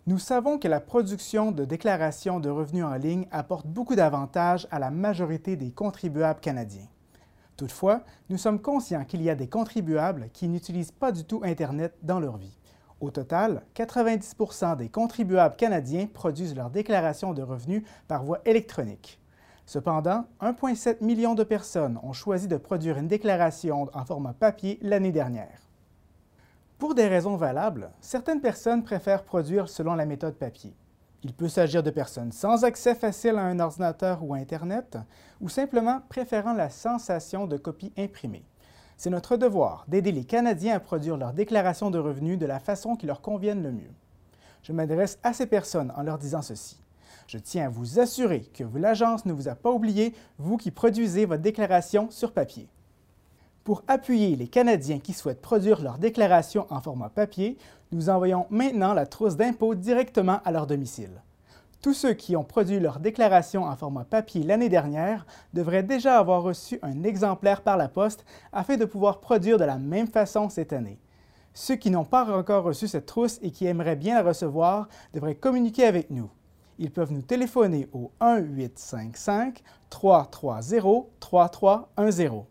Nous savons que la production de déclarations de revenus en ligne apporte beaucoup d'avantages à la majorité des contribuables canadiens. Toutefois, nous sommes conscients qu'il y a des contribuables qui n'utilisent pas du tout Internet dans leur vie. Au total, 90 des contribuables canadiens produisent leur déclaration de revenus par voie électronique. Cependant, 1,7 million de personnes ont choisi de produire une déclaration en format papier l'année dernière. Pour des raisons valables, certaines personnes préfèrent produire selon la méthode papier. Il peut s'agir de personnes sans accès facile à un ordinateur ou à Internet, ou simplement préférant la sensation de copie imprimée. C'est notre devoir d'aider les Canadiens à produire leur déclaration de revenus de la façon qui leur convienne le mieux. Je m'adresse à ces personnes en leur disant ceci. Je tiens à vous assurer que l'Agence ne vous a pas oublié, vous qui produisez votre déclaration sur papier. Pour appuyer les Canadiens qui souhaitent produire leur déclaration en format papier, nous envoyons maintenant la trousse d'impôt directement à leur domicile. Tous ceux qui ont produit leur déclaration en format papier l'année dernière devraient déjà avoir reçu un exemplaire par la poste afin de pouvoir produire de la même façon cette année. Ceux qui n'ont pas encore reçu cette trousse et qui aimeraient bien la recevoir devraient communiquer avec nous. Ils peuvent nous téléphoner au 1-855-330-3310.